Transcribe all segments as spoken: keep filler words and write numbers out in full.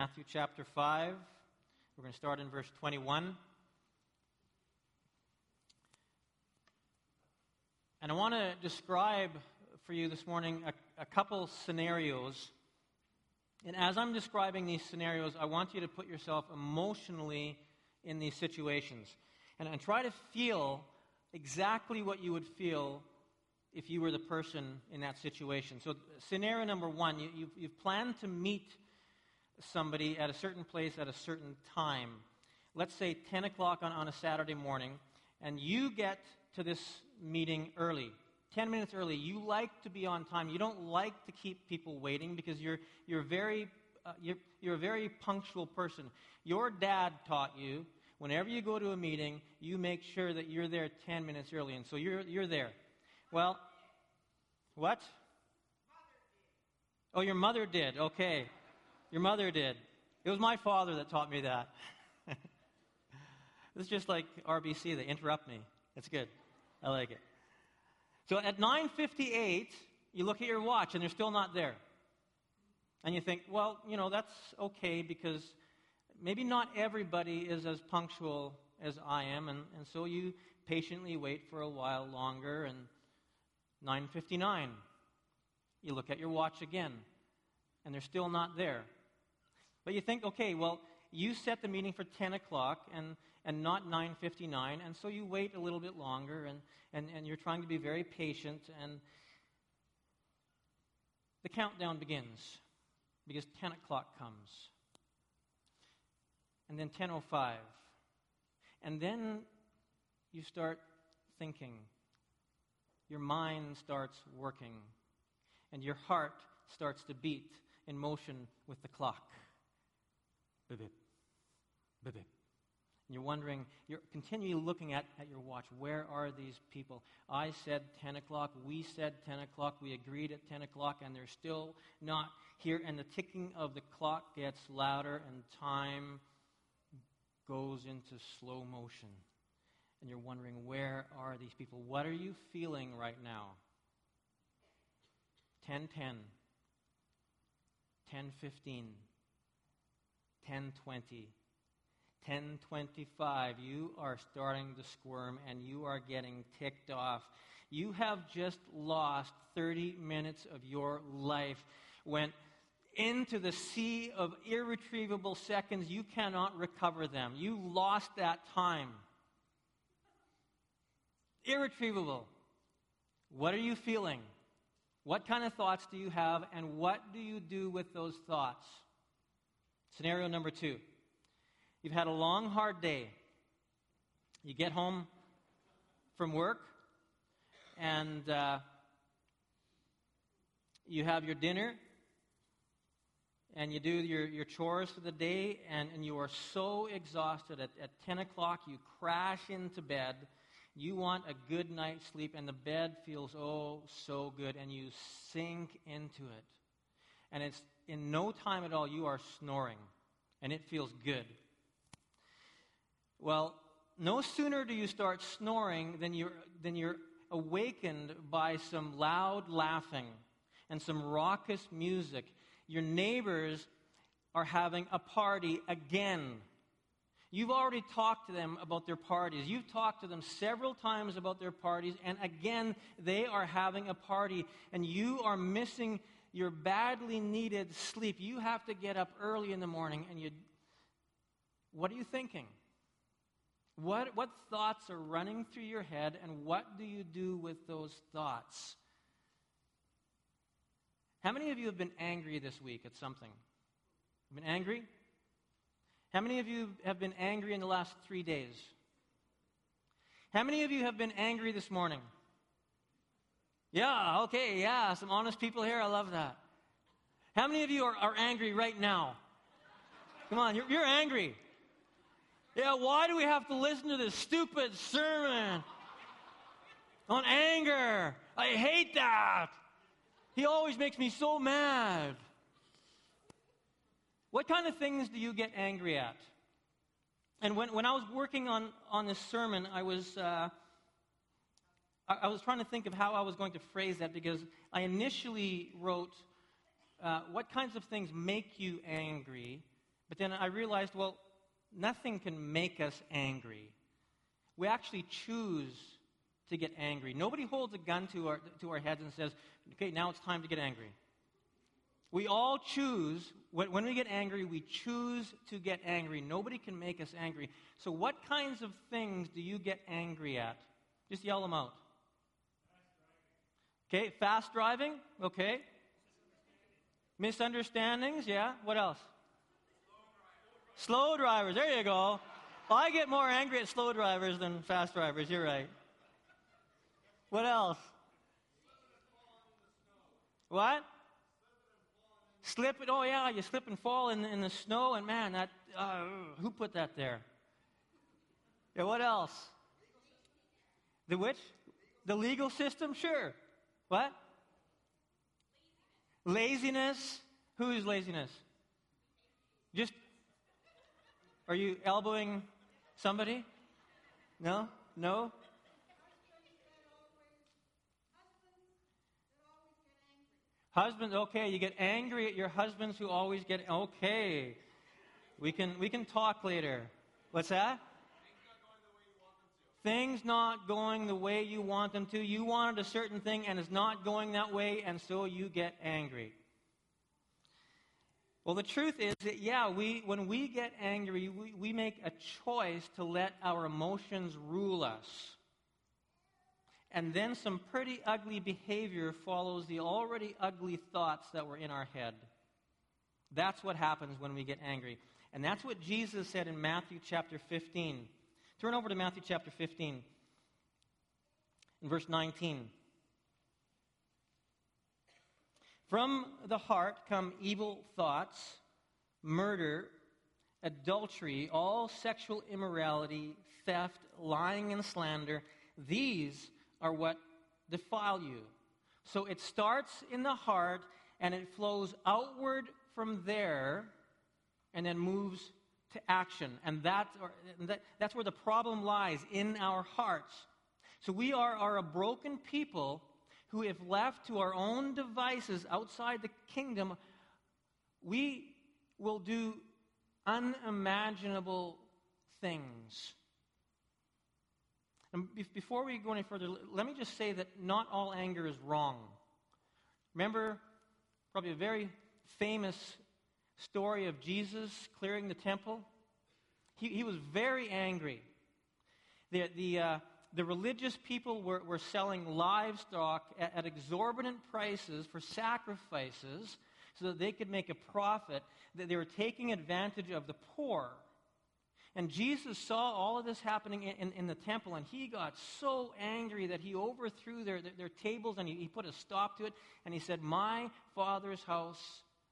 Matthew chapter five. We're going to start in verse twenty-one. And I want to describe for you this morning a, a couple scenarios. And as I'm describing these scenarios, I want you to put yourself emotionally in these situations. And, and try to feel exactly what you would feel if you were the person in that situation. So scenario number one, you, you've, you've planned to meet somebody at a certain place at a certain time. Let's say ten o'clock on, on a Saturday morning, and you get to this meeting early, ten minutes early. You like to be on time. You don't like to keep people waiting because you're you're very uh, you're, you're a very punctual person. Your dad taught you whenever you go to a meeting, you make sure that you're there ten minutes early, and so you're you're there. Well, what? Oh, your mother did. Okay. Your mother did. It was my father that taught me that. It's just like R B C. They interrupt me. It's good. I like it. So at nine fifty-eight, you look at your watch and they're still not there. And you think, well, you know, that's okay because maybe not everybody is as punctual as I am. And, and so you patiently wait for a while longer. And nine fifty-nine, you look at your watch again and they're still not there. But you think, okay, well, you set the meeting for ten o'clock and, and not nine fifty-nine, and so you wait a little bit longer, and, and, and you're trying to be very patient, and the countdown begins because ten o'clock comes. And then ten oh five. And then you start thinking. Your mind starts working, and your heart starts to beat in motion with the clock. Bip-bip, bip-bip. And you're wondering, you're continually looking at, at your watch. Where are these people? I said ten o'clock. We said ten o'clock. We agreed at ten o'clock, and they're still not here. And the ticking of the clock gets louder, and time goes into slow motion. And you're wondering, where are these people? What are you feeling right now? ten ten, ten fifteen, ten twenty, ten twenty-five. You are starting to squirm and you are getting ticked off. You have just lost thirty minutes of your life. Went into the sea of irretrievable seconds. You cannot recover them. You lost that time. Irretrievable. What are you feeling? What kind of thoughts do you have, and what do you do with those thoughts? Scenario number two. You've had a long, hard day. You get home from work, and uh, you have your dinner, and you do your, your chores for the day, and, and you are so exhausted. At, at ten o'clock, you crash into bed. You want a good night's sleep, and the bed feels, oh, so good, and you sink into it. And it's in no time at all, you are snoring, and it feels good. Well, no sooner do you start snoring than you're, than you're awakened by some loud laughing and some raucous music. Your neighbors are having a party again. You've already talked to them about their parties. You've talked to them several times about their parties, and again, they are having a party, and you are missing your badly needed sleep. You have to get up early in the morning, and you, what are you thinking? What, what thoughts are running through your head, and what do you do with those thoughts? How many of you have been angry this week at something? Been angry? How many of you have been angry in the last three days? How many of you have been angry this morning? Yeah, okay, yeah, some honest people here. I love that. How many of you are, are angry right now? Come on, you're, you're angry. Yeah, why do we have to listen to this stupid sermon on anger? I hate that. He always makes me so mad. What kind of things do you get angry at? And when, when I was working on, on this sermon, I was uh, I, I was trying to think of how I was going to phrase that, because I initially wrote, uh, what kinds of things make you angry? then I realized, well, nothing can make us angry. We actually choose to get angry. Nobody holds a gun to our, to our heads and says, okay, now it's time to get angry. We all choose, when we get angry, we choose to get angry. Nobody can make us angry. So what kinds of things do you get angry at? Just yell them out. Okay, fast driving, okay. Misunderstandings, yeah. What else? Slow drivers, there you go. Well, I get more angry at slow drivers than fast drivers, you're right. What else? What? Slip it, oh yeah, you slip and fall in, in the snow, and man, that uh, who put that there? Yeah, what else? The which? The legal system, sure. What? Laziness. Whose laziness? Just, are you elbowing somebody? No? No? Husbands, okay, you get angry at your husbands who always get, okay. We can we can talk later. What's that? Things not going the way you want them to. You wanted a certain thing and it's not going that way, and so you get angry. Well, the truth is that, yeah, we when we get angry, we, we make a choice to let our emotions rule us. And then some pretty ugly behavior follows the already ugly thoughts that were in our head. That's what happens when we get angry. And that's what Jesus said in Matthew chapter fifteen. Turn over to Matthew chapter fifteen, in verse nineteen. From the heart come evil thoughts, murder, adultery, all sexual immorality, theft, lying and slander. These are what defile you. So it starts in the heart and it flows outward from there and then moves to action. And that's, or, that, that's where the problem lies, in our hearts. So we are, are a broken people who, if left to our own devices outside the kingdom, we will do unimaginable things. And before we go any further, let me just say that not all anger is wrong. Remember, probably a very famous story of Jesus clearing the temple? He, he was very angry. The, the, uh, the religious people were, were selling livestock at, at exorbitant prices for sacrifices so that they could make a profit. That they were taking advantage of the poor. And Jesus saw all of this happening in, in, in the temple, and he got so angry that he overthrew their, their, their tables, and he, he put a stop to it, and he said, "My Father's house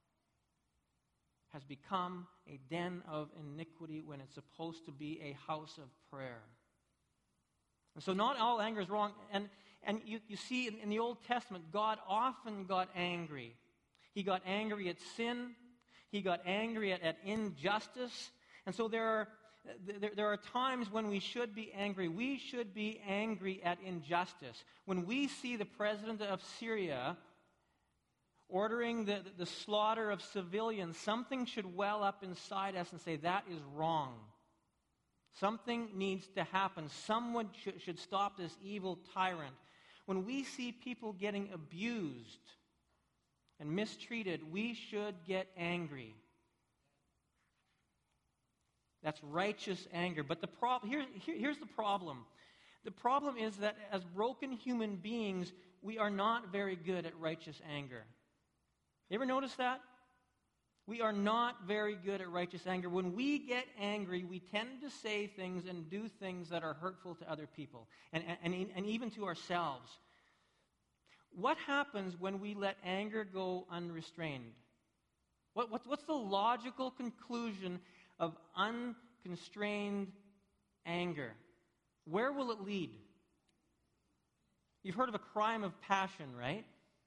has become a den of iniquity when it's supposed to be a house of prayer." And so not all anger is wrong. And, and you, you see in, in the Old Testament, God often got angry. He got angry at sin. He got angry at, at injustice. And so there are There, there are times when we should be angry. We should be angry at injustice. When we see the president of Syria ordering the, the slaughter of civilians, something should well up inside us and say, that is wrong. Something needs to happen. Someone should, should stop this evil tyrant. When we see people getting abused and mistreated, we should get angry. That's righteous anger. But the prob- here, here, here's the problem. The problem is that as broken human beings, we are not very good at righteous anger. You ever notice that? We are not very good at righteous anger. When we get angry, we tend to say things and do things that are hurtful to other people and, and, and even to ourselves. What happens when we let anger go unrestrained? What, what, what's the logical conclusion of unconstrained anger? Where will it lead? You've heard of a crime of passion, right?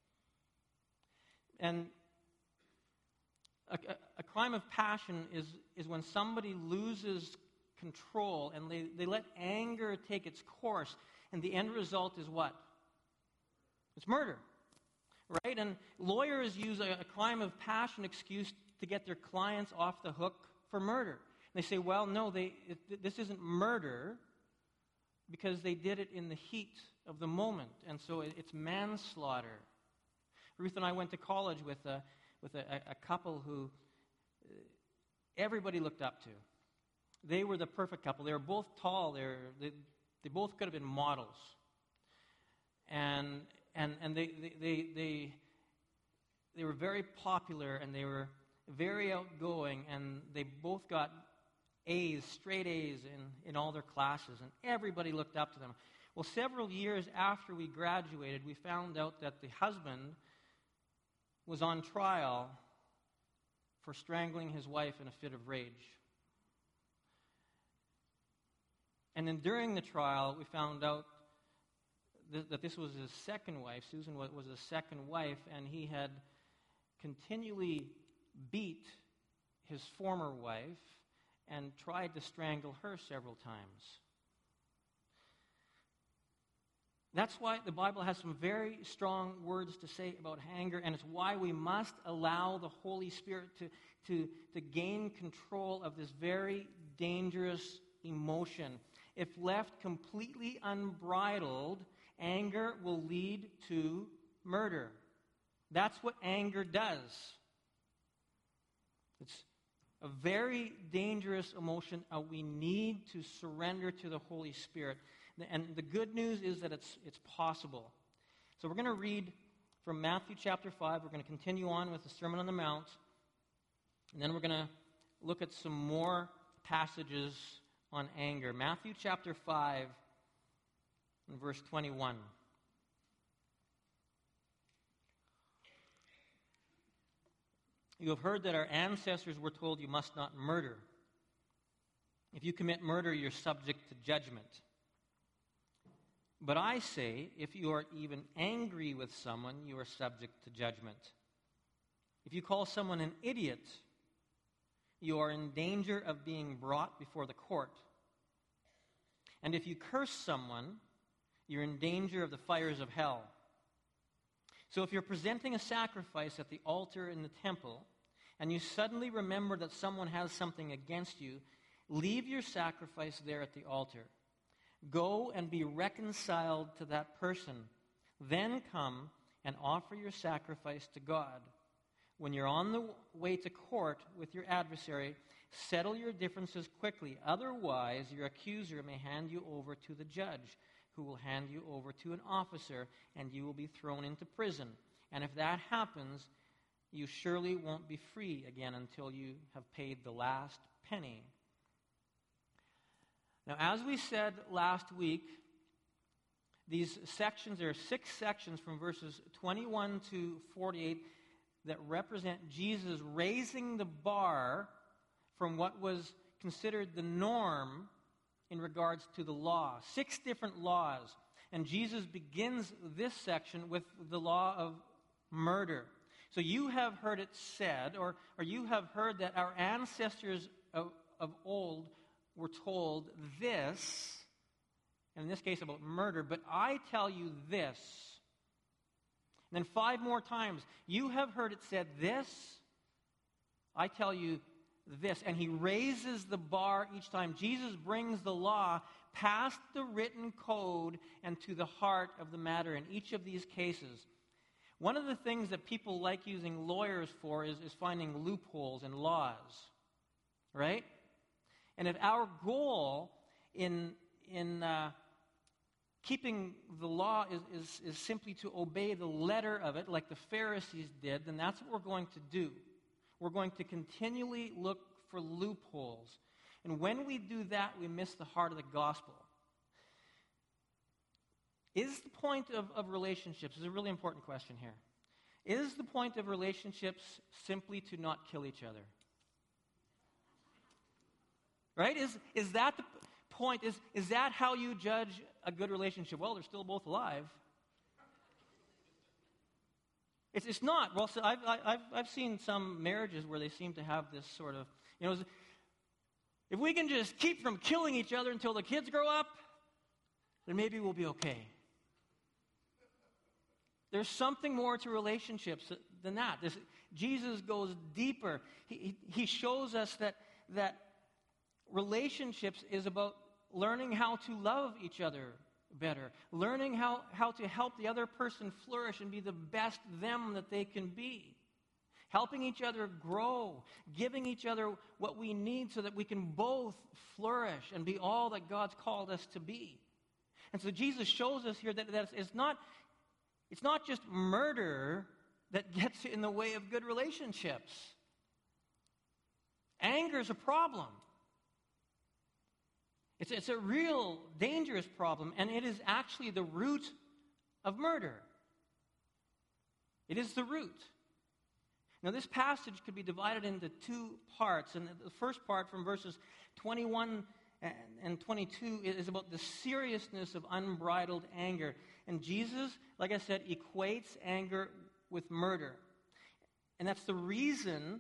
And a, a, a crime of passion is, is when somebody loses control and they, they let anger take its course, and the end result is what? It's murder, right? And lawyers use a, a crime of passion excuse to get their clients off the hook for murder. And they say, well, no, they, it, this isn't murder because they did it in the heat of the moment, and so it, it's manslaughter. Ruth and I went to college with a, with a, a couple who everybody looked up to. They were the perfect couple. They were both tall. They, were, they, they both could have been models. And and and they they, they they they were very popular, and they were very outgoing, and they both got A's, straight A's in, in all their classes, and everybody looked up to them. Well, several years after we graduated, we found out that the husband was on trial for strangling his wife in a fit of rage. And then during the trial, we found out th- that this was his second wife. Susan was, was his second wife, and he had continually beat his former wife and tried to strangle her several times. That's why the Bible has some very strong words to say about anger, and it's why we must allow the Holy Spirit to, to, to gain control of this very dangerous emotion. If left completely unbridled, anger will lead to murder. That's what anger does. It's a very dangerous emotion. Uh, we need to surrender to the Holy Spirit. And the good news is that it's it's possible. So we're going to read from Matthew chapter five. We're going to continue on with the Sermon on the Mount. And then we're going to look at some more passages on anger. Matthew chapter five and verse twenty-one. You have heard that our ancestors were told you must not murder. If you commit murder, you're subject to judgment. But I say, if you are even angry with someone, you are subject to judgment. If you call someone an idiot, you are in danger of being brought before the court. And if you curse someone, you're in danger of the fires of hell. So if you're presenting a sacrifice at the altar in the temple, and you suddenly remember that someone has something against you, leave your sacrifice there at the altar. Go and be reconciled to that person. Then come and offer your sacrifice to God. When you're on the way to court with your adversary, settle your differences quickly. Otherwise, your accuser may hand you over to the judge, who will hand you over to an officer, and you will be thrown into prison. And if that happens, you surely won't be free again until you have paid the last penny. Now, as we said last week, these sections, there are six sections from verses twenty-one to forty-eight that represent Jesus raising the bar from what was considered the norm in regards to the law. Six different laws. And Jesus begins this section with the law of murder. So you have heard it said, or, or you have heard that our ancestors of, of old were told this, and in this case about murder, but I tell you this. And then five more times, you have heard it said this, I tell you this. And he raises the bar each time. Jesus brings the law past the written code and to the heart of the matter in each of these cases. One of the things that people like using lawyers for is, is finding loopholes in laws, right? And if our goal in, in uh, keeping the law is, is, is simply to obey the letter of it, like the Pharisees did, then that's what we're going to do. We're going to continually look for loopholes. And when we do that, we miss the heart of the gospel. Is the point of, of relationships, this is a really important question here, is the point of relationships simply to not kill each other? Right? Is, is that the point? Is, is that how you judge a good relationship? Well, they're still both alive. It's, it's not. Well, so I've, I've, I've seen some marriages where they seem to have this sort of, you know, if we can just keep from killing each other until the kids grow up, then maybe we'll be okay. There's something more to relationships than that. This, Jesus goes deeper. He, he shows us that, that relationships is about learning how to love each other better, learning how, how to help the other person flourish and be the best them that they can be, helping each other grow, giving each other what we need so that we can both flourish and be all that God's called us to be. And so Jesus shows us here that, that it's not, it's not just murder that gets in the way of good relationships. Anger is a problem. It's, it's a real dangerous problem, and it is actually the root of murder. It is the root. Now, this passage could be divided into two parts, and the first part from verses twenty-one and twenty-two is about the seriousness of unbridled anger. And Jesus, like I said, equates anger with murder. And that's the reason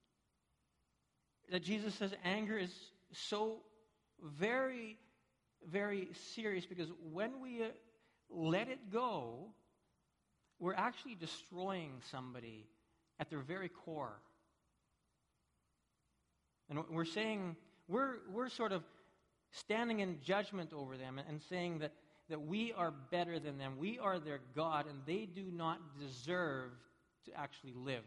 that Jesus says anger is so very, very serious, because when we uh, let it go, we're actually destroying somebody at their very core. And we're saying, we're, we're sort of standing in judgment over them and saying that, that we are better than them. We are their God, and they do not deserve to actually live.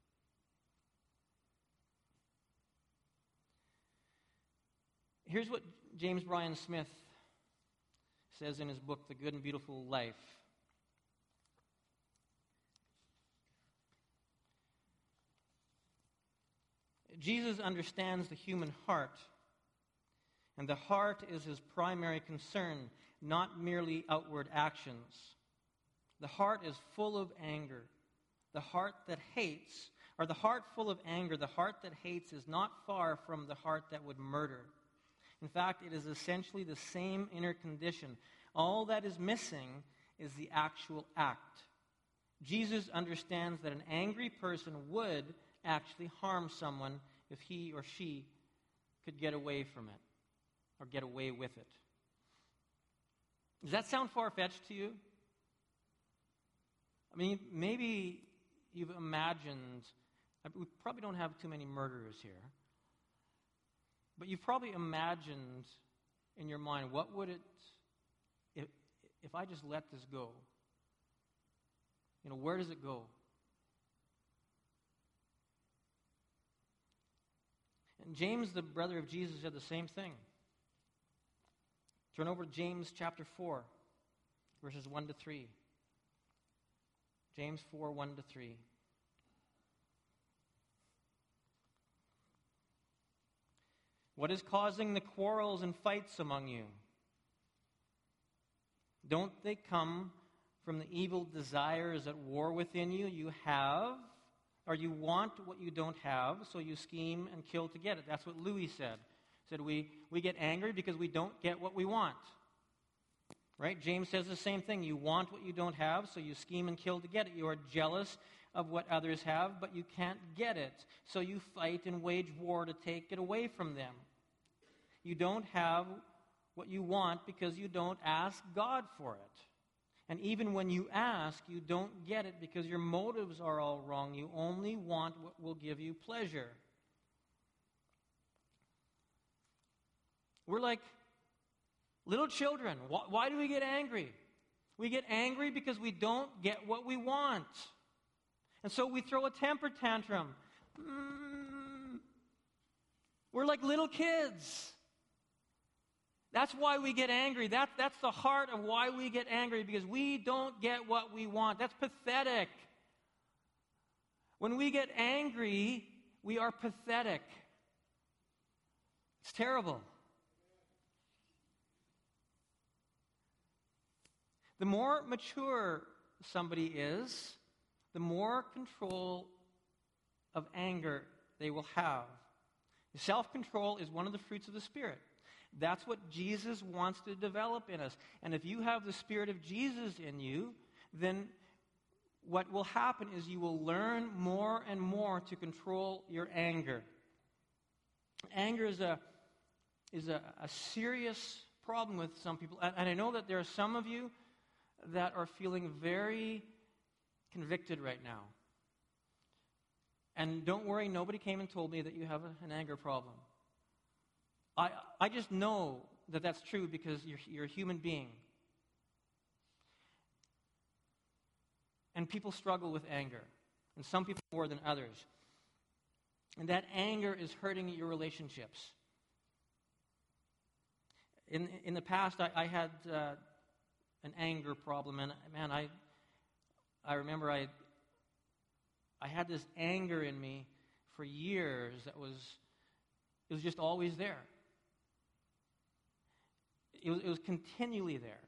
Here's what James Bryan Smith says in his book, The Good and Beautiful Life. Jesus understands the human heart, and the heart is his primary concern, not merely outward actions. The heart is full of anger. The heart that hates, or the heart full of anger, the heart that hates is not far from the heart that would murder. In fact, it is essentially the same inner condition. All that is missing is the actual act. Jesus understands that an angry person would actually harm someone if he or she could get away from it or get away with it. Does that sound far-fetched to you? I mean, maybe you've imagined, we probably don't have too many murderers here, but you've probably imagined in your mind, what would it, if, if I just let this go? You know, where does it go? And James, the brother of Jesus, said the same thing. Turn over to James chapter four, verses one to three. James four, one to three. What is causing the quarrels and fights among you? Don't they come from the evil desires at war within you? You have, or you want what you don't have, so you scheme and kill to get it. That's what Louis said. He said we, we get angry because we don't get what we want. Right? James says the same thing. You want what you don't have, so you scheme and kill to get it. You are jealous of what others have, but you can't get it. So you fight and wage war to take it away from them. You don't have what you want because you don't ask God for it. And even when you ask, you don't get it because your motives are all wrong. You only want what will give you pleasure. We're like little children. Why, why do we get angry? We get angry because we don't get what we want. And so we throw a temper tantrum. Mm. We're like little kids. That's why we get angry. That, that's the heart of why we get angry, because we don't get what we want. That's pathetic. When we get angry, we are pathetic. It's terrible. The more mature somebody is, the more control of anger they will have. Self-control is one of the fruits of the Spirit. That's what Jesus wants to develop in us. And if you have the Spirit of Jesus in you, then what will happen is you will learn more and more to control your anger. Anger is a, is a, a serious problem with some people. And, and I know that there are some of you that are feeling very convicted right now. And don't worry, nobody came and told me that you have a, an anger problem. I, I just know that that's true because you're, you're a human being. And people struggle with anger, and some people more than others. And that anger is hurting your relationships. In in the past, I, I had uh, an anger problem, and man, I I remember I I had this anger in me for years that was it was just always there. It was, it was continually there,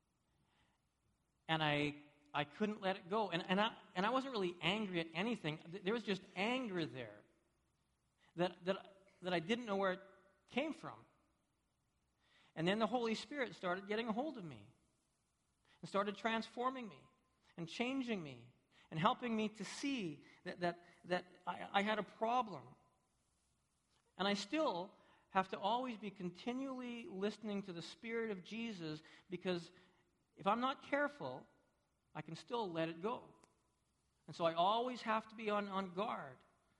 and I. I couldn't let it go. And, and, I, and I wasn't really angry at anything. There was just anger there that, that, that I didn't know where it came from. And then the Holy Spirit started getting a hold of me and started transforming me and changing me and helping me to see that, that, that I, I had a problem. And I still have to always be continually listening to the Spirit of Jesus, because if I'm not careful, I can still let it go. And so I always have to be on, on guard.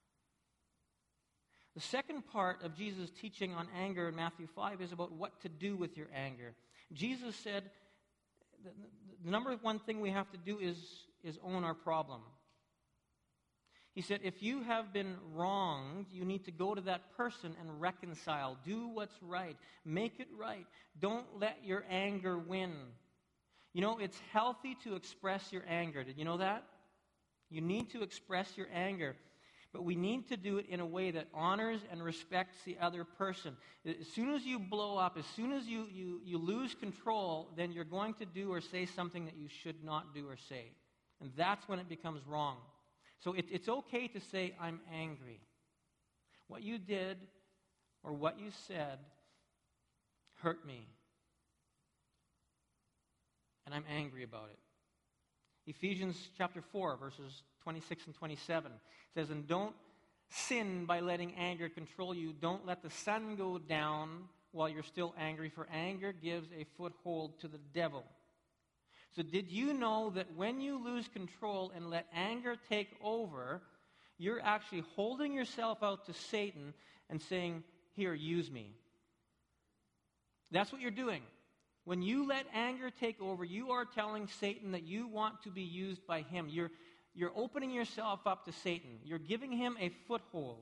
The second part of Jesus' teaching on anger in Matthew five is about what to do with your anger. Jesus said the, the number one thing we have to do is, is own our problem. He said, if you have been wronged, you need to go to that person and reconcile. Do what's right. Make it right. Don't let your anger win. You know, it's healthy to express your anger. Did you know that? You need to express your anger. But we need to do it in a way that honors and respects the other person. As soon as you blow up, as soon as you, you, you lose control, then you're going to do or say something that you should not do or say. And that's when it becomes wrong. So it, it's okay to say, I'm angry. What you did or what you said hurt me. And I'm angry about it. Ephesians chapter four, verses twenty-six and twenty-seven says, and don't sin by letting anger control you. Don't let the sun go down while you're still angry, for anger gives a foothold to the devil. So did you know that when you lose control and let anger take over, you're actually holding yourself out to Satan and saying, here, use me. That's what you're doing. When you let anger take over, you are telling Satan that you want to be used by him. You're, you're opening yourself up to Satan. You're giving him a foothold.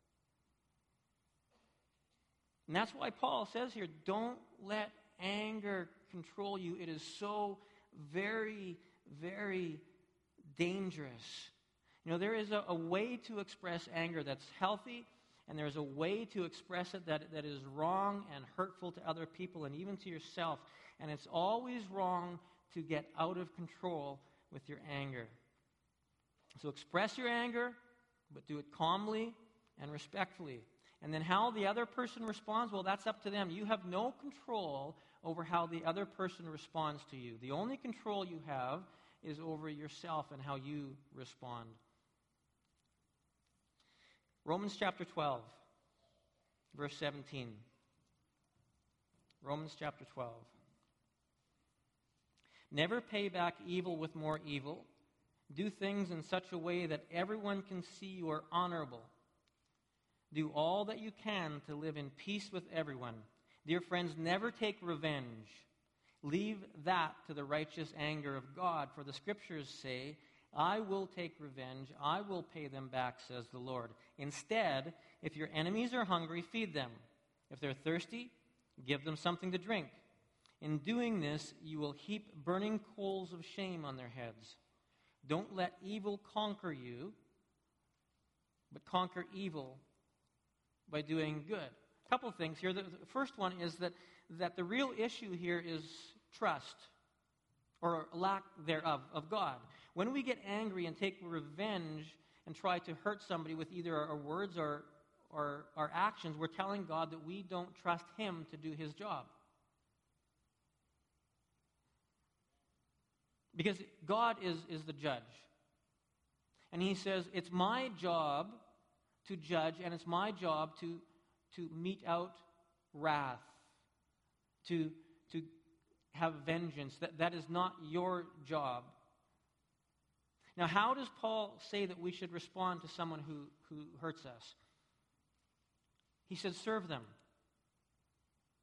And that's why Paul says here, don't let anger control you. It is so very, very dangerous. You know, there is a, a way to express anger that's healthy, and there's a way to express it that, that is wrong and hurtful to other people and even to yourself. And it's always wrong to get out of control with your anger. So express your anger, but do it calmly and respectfully. And then how the other person responds, well, that's up to them. You have no control over how the other person responds to you. The only control you have is over yourself and how you respond. Romans chapter twelve, verse seventeen. Romans chapter twelve. Never pay back evil with more evil. Do things in such a way that everyone can see you are honorable. Do all that you can to live in peace with everyone. Dear friends, never take revenge. Leave that to the righteous anger of God, for the Scriptures say, I will take revenge, I will pay them back, says the Lord. Instead, if your enemies are hungry, feed them. If they're thirsty, give them something to drink. In doing this, you will heap burning coals of shame on their heads. Don't let evil conquer you, but conquer evil by doing good. A couple of things here. The first one is that, that the real issue here is trust, or lack thereof, of God. When we get angry and take revenge and try to hurt somebody with either our words or, or our actions, we're telling God that we don't trust Him to do His job. Because God is, is the judge. And He says, it's my job to judge, and it's my job to, to mete out wrath, to, to have vengeance. That, that is not your job. Now, how does Paul say that we should respond to someone who, who hurts us? He says, serve them.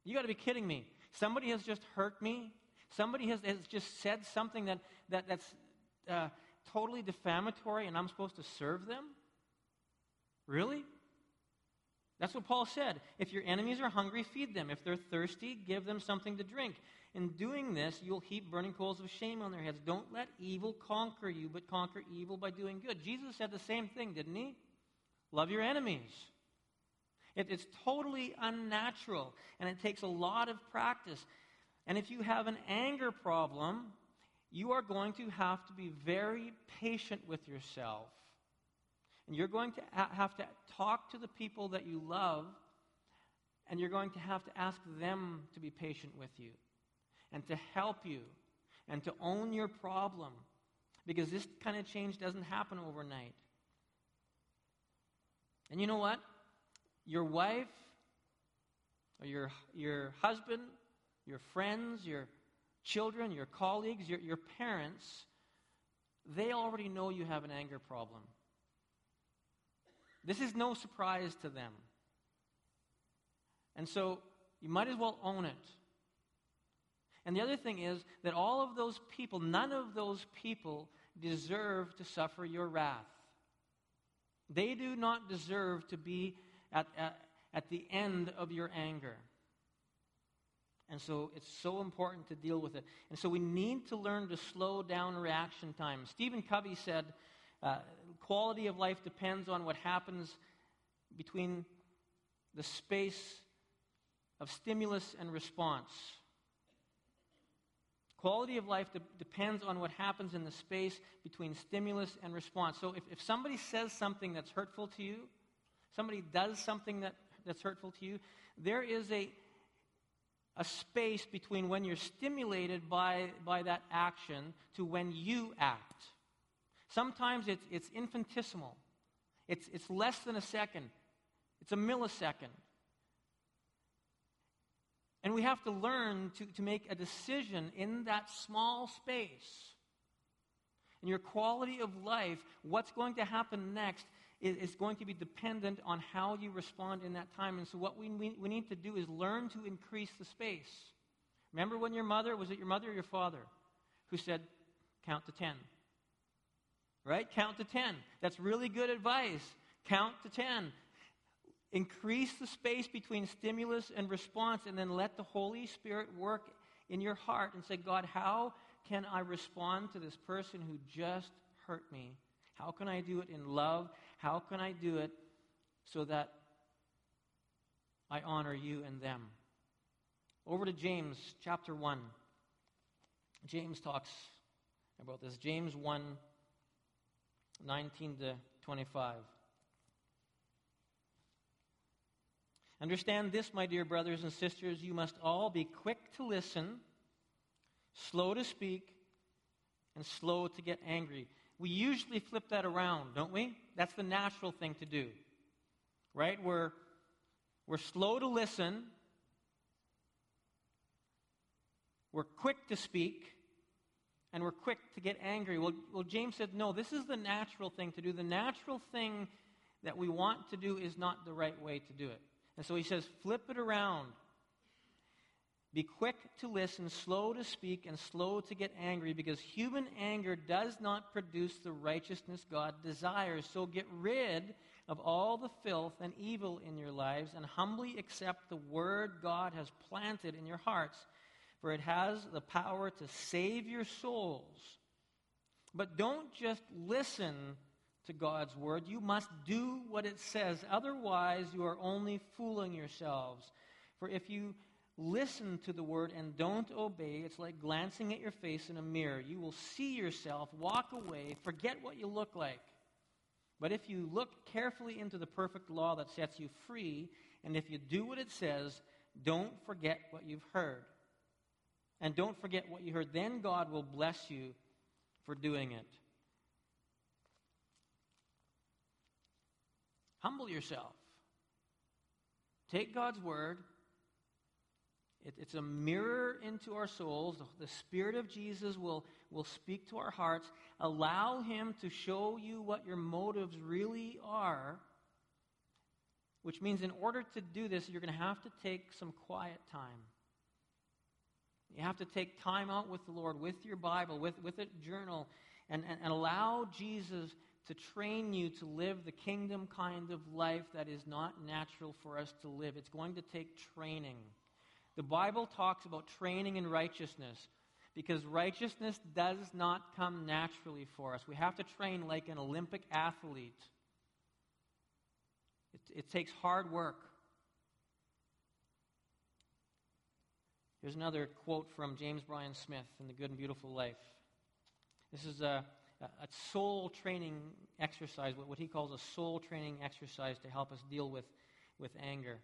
You got to be kidding me. Somebody has just hurt me. Somebody has, has just said something that, that that's uh, totally defamatory, and I'm supposed to serve them? Really? That's what Paul said. If your enemies are hungry, feed them. If they're thirsty, give them something to drink. In doing this, you'll heap burning coals of shame on their heads. Don't let evil conquer you, but conquer evil by doing good. Jesus said the same thing, didn't he? Love your enemies. It, it's totally unnatural, and it takes a lot of practice. And if you have an anger problem, you are going to have to be very patient with yourself. And you're going to have to talk to the people that you love, and you're going to have to ask them to be patient with you and to help you and to own your problem, because this kind of change doesn't happen overnight. And you know what? Your wife or your, your husband, your friends, your children, your colleagues, your, your parents, they already know you have an anger problem. This is no surprise to them. And so you might as well own it. And the other thing is that all of those people, none of those people deserve to suffer your wrath. They do not deserve to be at, at, at the end of your anger. And so it's so important to deal with it. And so we need to learn to slow down reaction time. Stephen Covey said, uh, quality of life depends on what happens between the space of stimulus and response. Quality of life de- depends on what happens in the space between stimulus and response. So if, if somebody says something that's hurtful to you, somebody does something that, that's hurtful to you, there is a, a space between when you're stimulated by, by that action to when you act. Sometimes it's, it's infinitesimal. It's, it's less than a second. It's a millisecond. And we have to learn to, to make a decision in that small space. And your quality of life, what's going to happen next, is, is going to be dependent on how you respond in that time. And so what we, we, we need to do is learn to increase the space. Remember when your mother, was it your mother or your father, who said, count to ten? Right? Count to ten. That's really good advice. Count to ten. Increase the space between stimulus and response, and then let the Holy Spirit work in your heart and say, God, how can I respond to this person who just hurt me? How can I do it in love? How can I do it so that I honor you and them? Over to James chapter one. James talks about this. James one, nineteen to twenty-five. Understand this, my dear brothers and sisters, you must all be quick to listen, slow to speak, and slow to get angry. We usually flip that around, don't we? That's the natural thing to do, right? We're, we're slow to listen, we're quick to speak, and we're quick to get angry. Well, well, James said, no, this is the natural thing to do. The natural thing that we want to do is not the right way to do it. And so he says, flip it around. Be quick to listen, slow to speak, and slow to get angry, because human anger does not produce the righteousness God desires. So get rid of all the filth and evil in your lives and humbly accept the word God has planted in your hearts, for it has the power to save your souls. But don't just listen to God's word. You must do what it says. Otherwise, you are only fooling yourselves. For if you listen to the word and don't obey, it's like glancing at your face in a mirror. You will see yourself, walk away, forget what you look like. But if you look carefully into the perfect law that sets you free, and if you do what it says, don't forget what you've heard. And don't forget what you heard. Then God will bless you for doing it. Humble yourself. Take God's word. It, it's a mirror into our souls. The, the Spirit of Jesus will, will speak to our hearts. Allow Him to show you what your motives really are. which means in order to do this, you're going to have to take some quiet time. You have to take time out with the Lord, with your Bible, with, with a journal, and, and, and allow Jesus to train you to live the kingdom kind of life that is not natural for us to live. It's going to take training. The Bible talks about training in righteousness because righteousness does not come naturally for us. We have to train like an Olympic athlete. It, it takes hard work. Here's another quote from James Bryan Smith in The Good and Beautiful Life. This is a, a soul training exercise, what he calls a soul training exercise to help us deal with, with anger.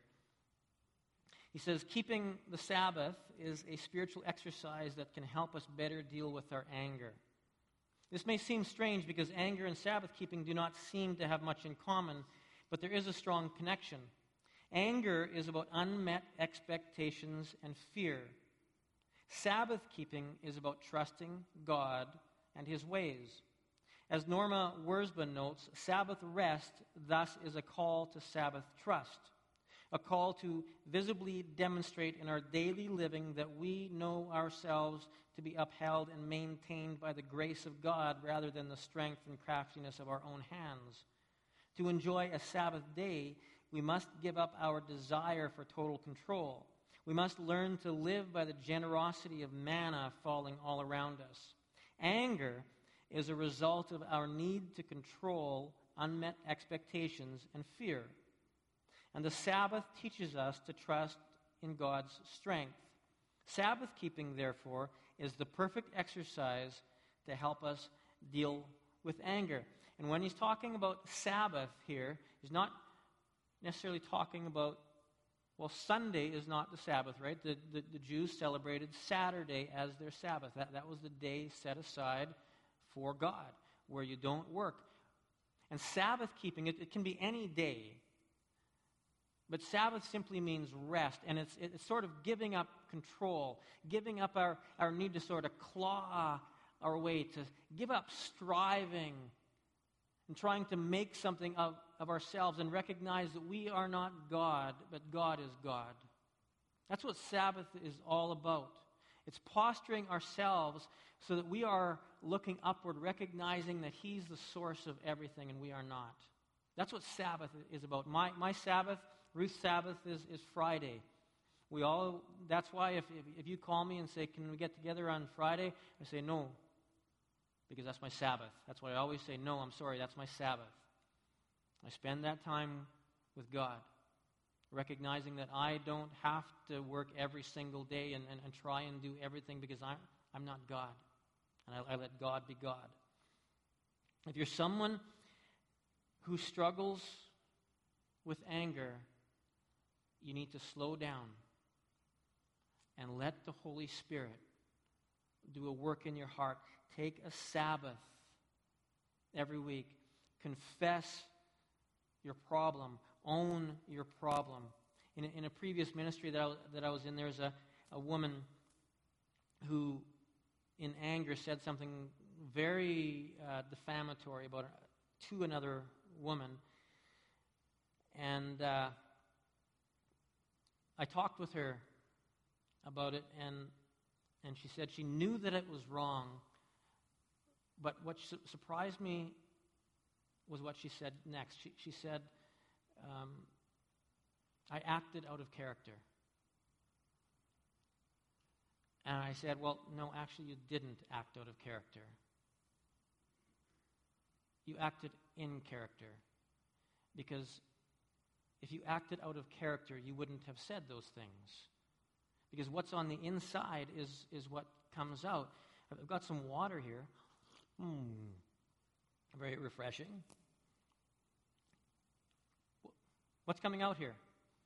He says, keeping the Sabbath is a spiritual exercise that can help us better deal with our anger. This may seem strange because anger and Sabbath keeping do not seem to have much in common, but there is a strong connection. Anger is about unmet expectations and fear. Sabbath keeping is about trusting God and His ways. As Norma Wurzban notes, Sabbath rest thus is a call to Sabbath trust, a call to visibly demonstrate in our daily living that we know ourselves to be upheld and maintained by the grace of God rather than the strength and craftiness of our own hands. To enjoy a Sabbath day, we must give up our desire for total control. We must learn to live by the generosity of manna falling all around us. Anger is a result of our need to control unmet expectations and fear. And the Sabbath teaches us to trust in God's strength. Sabbath keeping, therefore, is the perfect exercise to help us deal with anger. And when he's talking about Sabbath here, he's not necessarily talking about, well, Sunday is not the Sabbath, right? The, the, the Jews celebrated Saturday as their Sabbath. That, that was the day set aside for God, where you don't work. And Sabbath keeping, it, it can be any day. But Sabbath simply means rest, and it's, it's sort of giving up control, giving up our, our need to sort of claw our way, to give up striving and trying to make something of, of ourselves and recognize that we are not God, but God is God. That's what Sabbath is all about. It's posturing ourselves so that we are looking upward, recognizing that He's the source of everything and we are not. That's what Sabbath is about. My, my Sabbath, Ruth's Sabbath, is, is Friday. We all. That's why if, if, if you call me and say, can we get together on Friday? I say, no. Because that's my Sabbath. That's why I always say, no, I'm sorry, that's my Sabbath. I spend that time with God, recognizing that I don't have to work every single day and, and, and try and do everything because I'm, I'm not God. And I, I let God be God. If you're someone who struggles with anger, you need to slow down and let the Holy Spirit do a work in your heart. Take a Sabbath every week. Confess your problem. Own your problem. In a, in a previous ministry that I, that I was in, there was a, a woman who, in anger, said something very uh, defamatory about to another woman. And uh, I talked with her about it, and and she said she knew that it was wrong, but what su- surprised me was what she said next. She, she said, um, I acted out of character. And I said, well, no, actually you didn't act out of character. You acted in character. Because if you acted out of character, you wouldn't have said those things. Because what's on the inside is, is what comes out. I've got some water here. Mm, very refreshing. What's coming out here?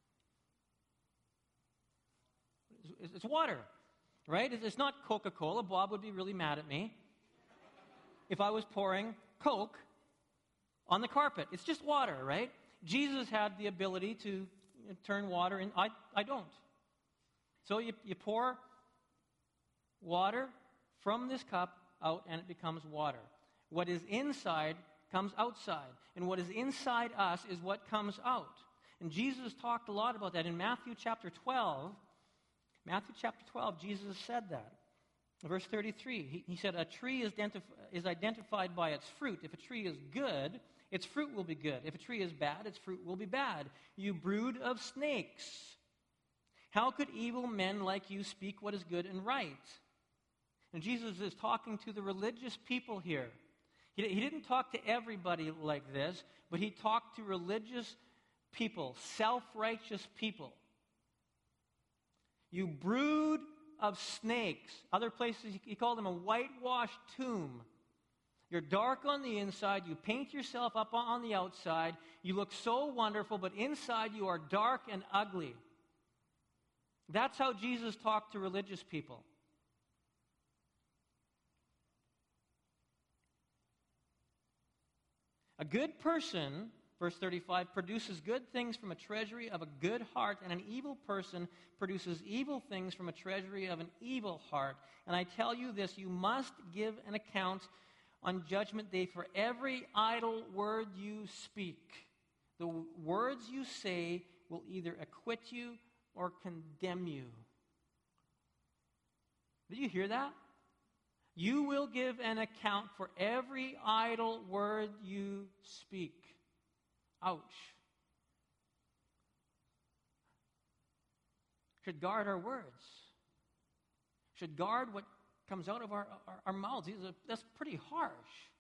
It's, it's water, right? It's, it's not Coca-Cola. Bob would be really mad at me if I was pouring Coke on the carpet. It's just water, right? Jesus had the ability to you know, turn water in. I, I don't. So you, you pour water from this cup out and it becomes water. What is inside comes outside. And what is inside us is what comes out. And Jesus talked a lot about that. In Matthew chapter twelve, Matthew chapter twelve, Jesus said that. Verse thirty-three, he, he said, a tree is, identif- is identified by its fruit. If a tree is good, its fruit will be good. If a tree is bad, its fruit will be bad. You brood of snakes. How could evil men like you speak what is good and right? And Jesus is talking to the religious people here. He, he didn't talk to everybody like this, but he talked to religious people, self-righteous people. You brood of snakes. Other places, he called them a whitewashed tomb. You're dark on the inside. You paint yourself up on the outside. You look so wonderful, but inside you are dark and ugly. That's how Jesus talked to religious people. A good person, verse thirty-five, produces good things from a treasury of a good heart, and an evil person produces evil things from a treasury of an evil heart. And I tell you this, you must give an account on Judgment Day for every idle word you speak. The words you say will either acquit you or condemn you. Did you hear that? You will give an account for every idle word you speak. Ouch. Should guard our words. Should guard what comes out of our, our, our mouths. That's pretty harsh.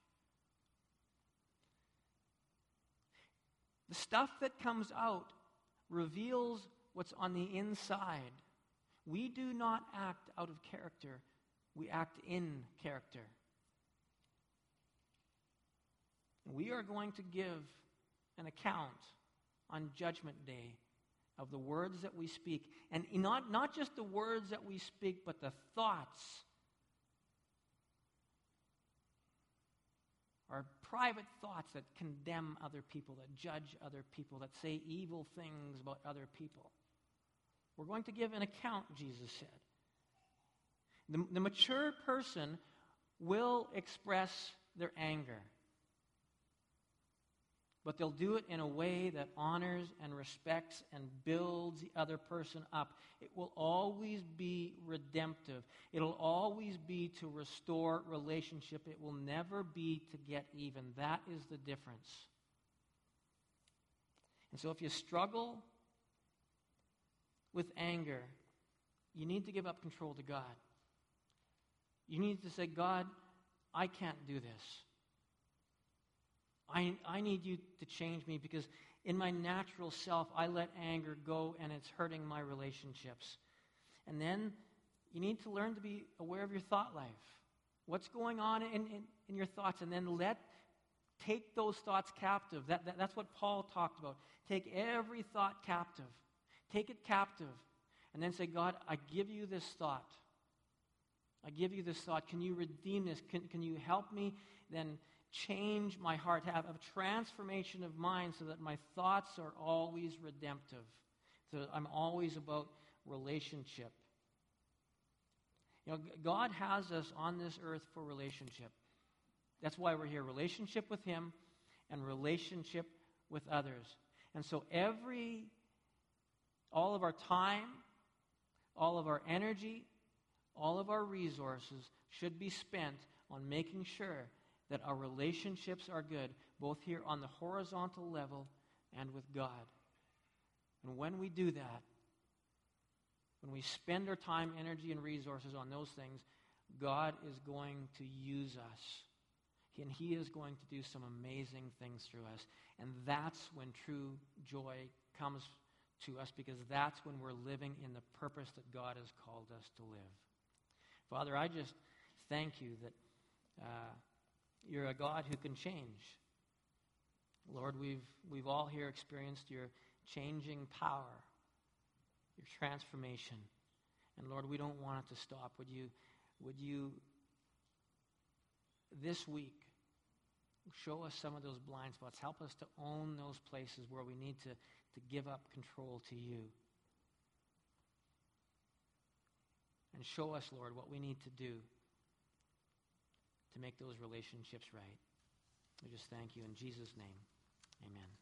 The stuff that comes out reveals what's on the inside. We do not act out of character. We act in character. We are going to give an account on Judgment Day of the words that we speak. And not, not just the words that we speak, but the thoughts. Our private thoughts that condemn other people, that judge other people, that say evil things about other people. We're going to give an account, Jesus said. The, the mature person will express their anger. But they'll do it in a way that honors and respects and builds the other person up. It will always be redemptive. It'll always be to restore relationship. It will never be to get even. That is the difference. And so if you struggle with anger, you need to give up control to God. You need to say, God, I can't do this. I, I need you to change me because in my natural self, I let anger go and it's hurting my relationships. And then you need to learn to be aware of your thought life. What's going on in, in, in your thoughts? And then let, take those thoughts captive. That, that, that's what Paul talked about. Take every thought captive. Take it captive. And then say, God, I give you this thought. I give you this thought. Can you redeem this? Can, can you help me then change my heart, have a transformation of mind so that my thoughts are always redemptive, so that I'm always about relationship. You know, God has us on this earth for relationship. That's why we're here, relationship with Him and relationship with others. And so every, all of our time, all of our energy, all of our resources should be spent on making sure that our relationships are good, both here on the horizontal level and with God. And when we do that, when we spend our time, energy, and resources on those things, God is going to use us. And He is going to do some amazing things through us. And that's when true joy comes to us, because that's when we're living in the purpose that God has called us to live. Father, I just thank you that uh, You're a God who can change. Lord, we've we've all here experienced your changing power, your transformation. And Lord, we don't want it to stop. Would you, would you this week show us some of those blind spots? Help us to own those places where we need to, to give up control to you. And show us, Lord, what we need to do to make those relationships right. We just thank you in Jesus' name. Amen.